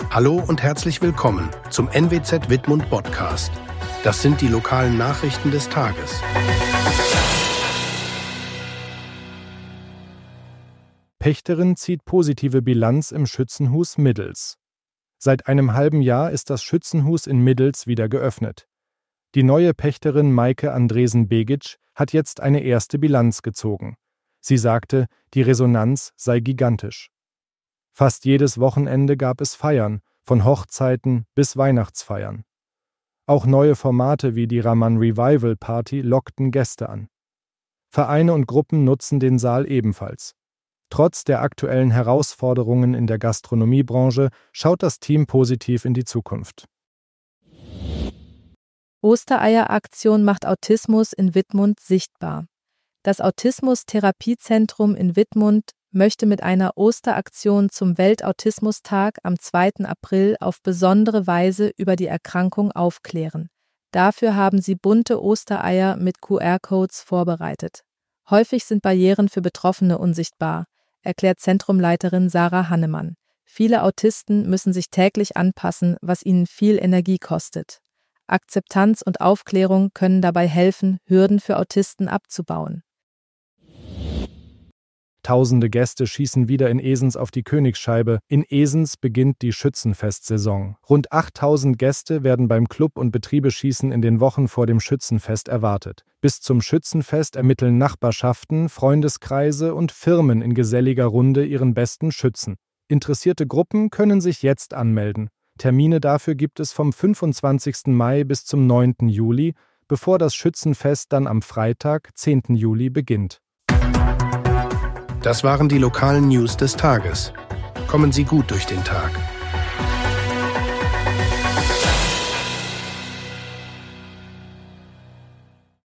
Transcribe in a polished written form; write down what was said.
Hallo und herzlich willkommen zum NWZ Wittmund Podcast. Das sind die lokalen Nachrichten des Tages. Pächterin zieht positive Bilanz im Schützenhus Middels. Seit einem halben Jahr ist das Schützenhus in Middels wieder geöffnet. Die neue Pächterin Maike Andresen-Begic hat jetzt eine erste Bilanz gezogen. Sie sagte, die Resonanz sei gigantisch. Fast jedes Wochenende gab es Feiern, von Hochzeiten bis Weihnachtsfeiern. Auch neue Formate wie die Raman Revival Party lockten Gäste an. Vereine und Gruppen nutzen den Saal ebenfalls. Trotz der aktuellen Herausforderungen in der Gastronomiebranche schaut das Team positiv in die Zukunft. Ostereier-Aktion macht Autismus in Wittmund sichtbar. Das Autismus-Therapiezentrum in Wittmund möchte mit einer Osteraktion zum Weltautismustag am 2. April auf besondere Weise über die Erkrankung aufklären. Dafür haben sie bunte Ostereier mit QR-Codes vorbereitet. Häufig sind Barrieren für Betroffene unsichtbar, erklärt Zentrumleiterin Sarah Hannemann. Viele Autisten müssen sich täglich anpassen, was ihnen viel Energie kostet. Akzeptanz und Aufklärung können dabei helfen, Hürden für Autisten abzubauen. Tausende Gäste schießen wieder in Esens auf die Königsscheibe. In Esens beginnt die Schützenfestsaison. Rund 8000 Gäste werden beim Club- und Betriebeschießen in den Wochen vor dem Schützenfest erwartet. Bis zum Schützenfest ermitteln Nachbarschaften, Freundeskreise und Firmen in geselliger Runde ihren besten Schützen. Interessierte Gruppen können sich jetzt anmelden. Termine dafür gibt es vom 25. Mai bis zum 9. Juli, bevor das Schützenfest dann am Freitag, 10. Juli beginnt. Das waren die lokalen News des Tages. Kommen Sie gut durch den Tag.